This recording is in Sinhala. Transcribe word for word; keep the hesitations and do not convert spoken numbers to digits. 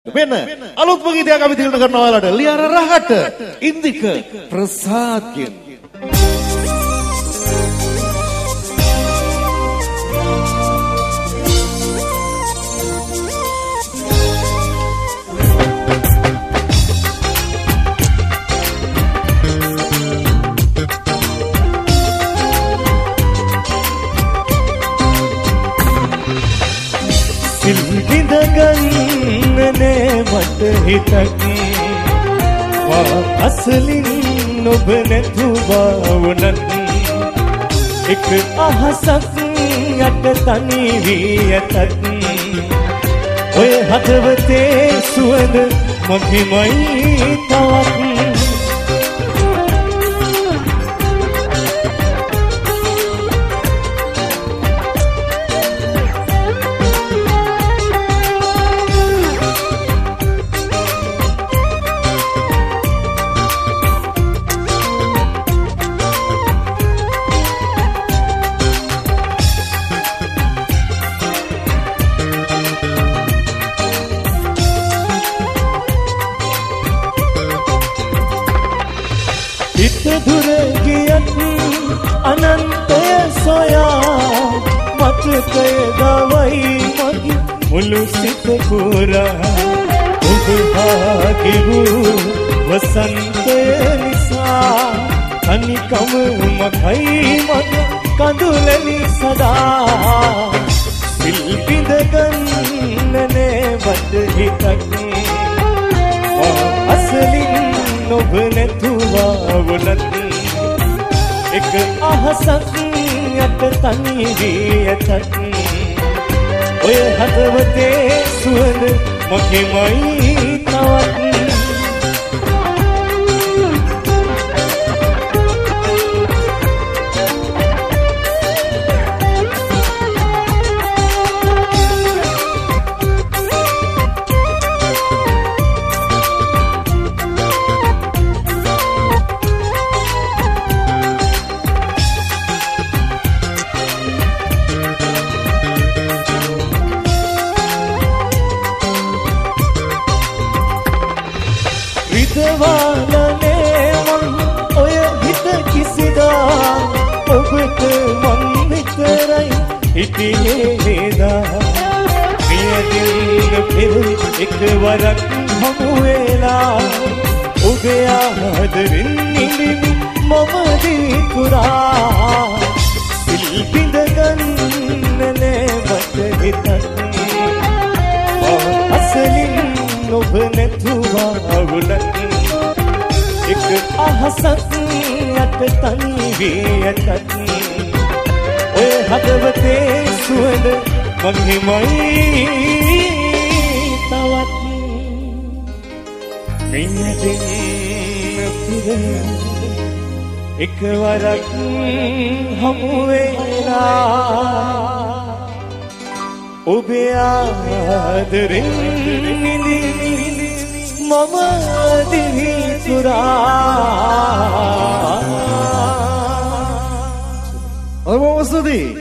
මෙන්න අලුත්ම ගීතයක් අපි තිරණ කරනවා ඔයාලට ලියාර රහට ඉන්දික ප්‍රසාද්ගෙන් සිල්විඳගන්නනේ මට හිතක් වා අසලින් නොබ නැතුවා වුණත් එක අහසක් යට තනි වී ඇතත් ඔය හදවතේ සුවඳ මගේමයි තවත් හිත දුර ගියත් අනන්තය සොයා මතකය දවයි මගේ මුළු සිත පුරා ඔබ හා වූ වසන්තය නිසා තනිකම මකයි මග කඳුලනි සදා සිල් බිඳගන්නනේ මට හිතක් අසලින් නොබ නැතුවා වුණත් එක අහසක් යට තනි වී ඇතත් ඔය හදවතේ සුවඳ මගේමයි තවත් විදවාලනේ මං ඔය හිත කිසිදා ඔබට මං විතරයි හිටියේ නේදා මියදින්න පෙර එකවරක් හමු වෙලා ඔබේ ආදරෙන් නිදිමි මම දී පුරා සිල් බිඳගන්නනේ මට හිතක් අසලින් නොබ නැතුවා වුණත් එක අහසක් යට තනි වී ඇතත් ඔය හදවතේ සුවඳ මගේමයි තවත් මියදින්න පෙර එකවරක් හමු වෙලා ඔබේ ආදරෙන් නිදිමි මම දිවි පුරා ඔබ මොසදී